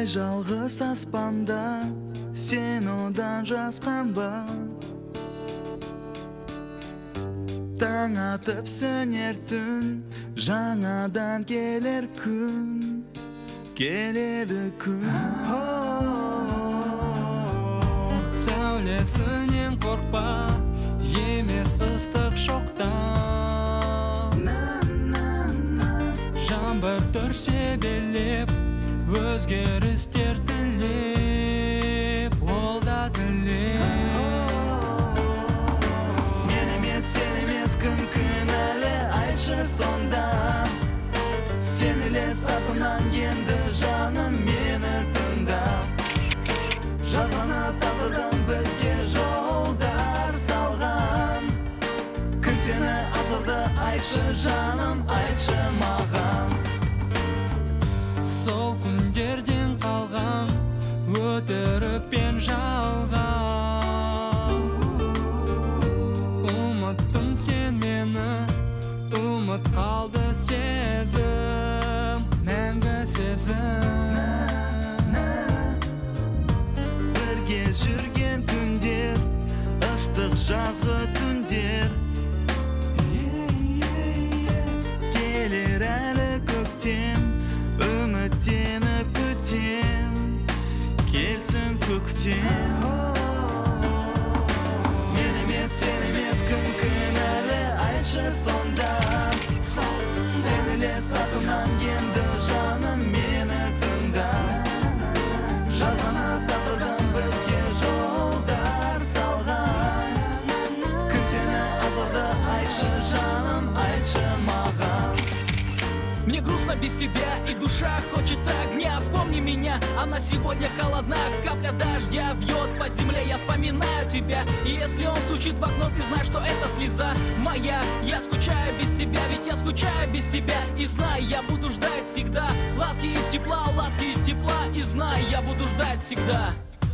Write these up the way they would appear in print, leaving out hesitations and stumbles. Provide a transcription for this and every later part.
Ай жалғыз аспанда, сен одан жасқан ба? Таң атып сөнер түн, жаңадан келер күн, келеді күн. Сәулесінен қорқпа, емес ыстық шоқтан. Жаңбыр түрсе белеп, өзгерістер тілеп, ол да тілеп. Мен емес, сен емес, кім кінәлі, айтшы сонда. Сен елес атымнан енді жаным мені тыңда. Жазғаны тағдырдың бізге жолдар салған. Күн сені азырды, айтшы жаным, айтшы маған. Сол күндерден қалған өтірік пен жалған. Ұмыттың сен мені, ұмыт қалды сезім, мәңгі сезім. Бірге жүрген түндер, ыстық жазғы түндер. Келер әлі көктем, үміттеніп күтем, келсін көктем. Мен емес, сен емес, кім кінәлі, айтшы сонда. Сен елес атымнан енді жаным мені тыңда. Жазғаны тағдырдың бізге жолдар салған. Күн сені азырды, айтшы жаным, айтшы маған. Мне грустно без тебя, и душа хочет огня. Вспомни меня, она сегодня холодна. Капля дождя бьет по земле, я вспоминаю тебя. И если он стучит в окно, ты знаешь, что это слеза моя. Я скучаю без тебя, ведь я скучаю без тебя. И знай, я буду ждать всегда ласки и тепла, и знай, я буду ждать всегда.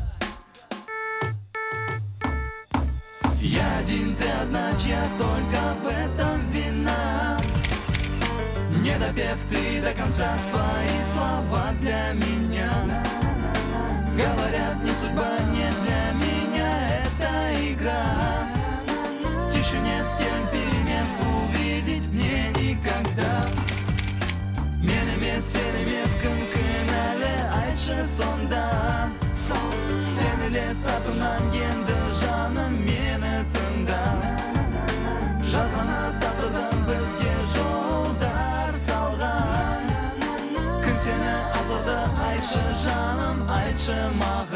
Я один, ты одна, чья только в этом вина. Не допев ты до конца свои слова для меня. Говорят, не судьба, не для меня эта игра. В тишине стен перемен увидеть мне никогда. Мен емес, сен емес, кім кінәлі, айтшы сонда. Сен елес атымнан енді жаным мені тыңда. Жазғаны тағдырдың бізге жолдар салған. Күн сені азырды, айтшы жаным, айтшы маған.